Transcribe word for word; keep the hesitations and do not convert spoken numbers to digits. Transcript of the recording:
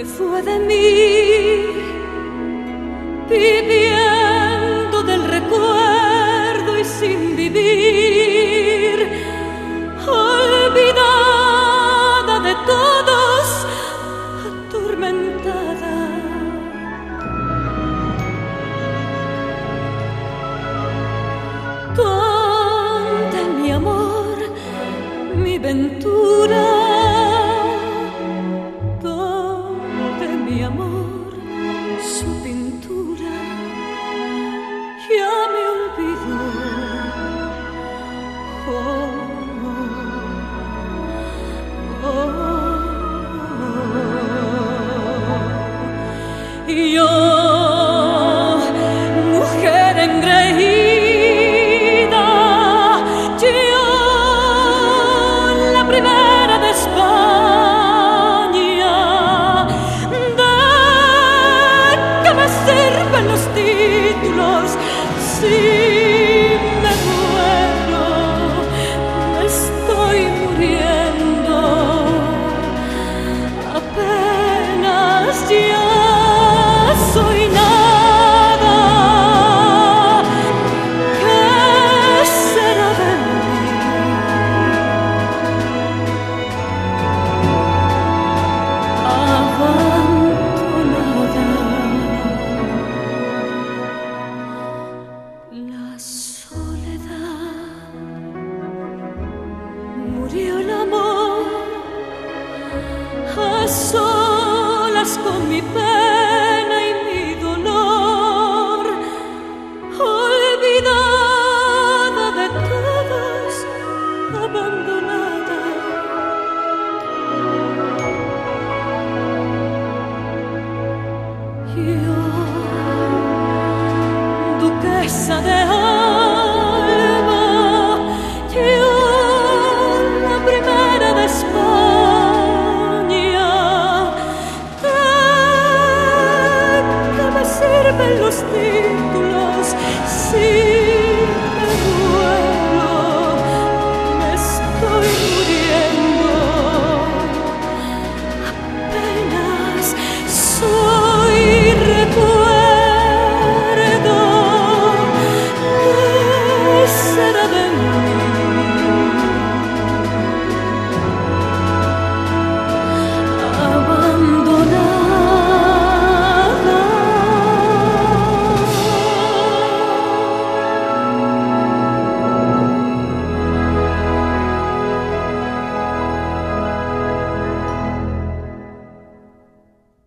fue de mí, viviendo del recuerdo y sin vivir, olvidada de todos, atormentada. ¿Dónde mi amor, mi ventura? Mi amor, su pintura, ya me olvidó. Oh, oh, oh. Y yo, mujer engreída, yo, la primera de España, sirven los títulos si me muero, me estoy muriendo, apenas ya soy nada. ¿Qué será de mí? Abandonada. La soledad, murió el amor, a solas con mi pena y mi dolor, olvidada de todos, abandonada. Yo, duquesa de Alba, yo, la primera de España, ¿de qué me sirven los títulos si